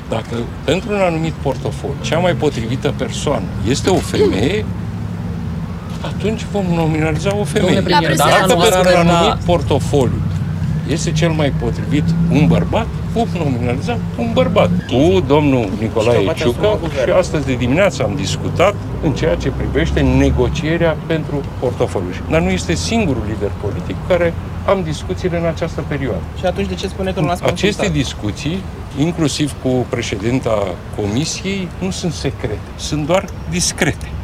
Dacă pentru un anumit portofoliu cea mai potrivită persoană este o femeie, atunci vom nominaliza o femeie. Dacă pentru un anumit portofoliu este cel mai potrivit un bărbat, vom nominaliza un bărbat. Cu domnul Nicolae Ciucă și astăzi de dimineață am discutat în ceea ce privește negocierea pentru portofoliu. Dar nu este singurul lider politic care am discuțiile în această perioadă. Și atunci de ce spune că nu l-ați consultat? Aceste discuții, inclusiv cu președinta Comisiei, nu sunt secrete, sunt doar discrete.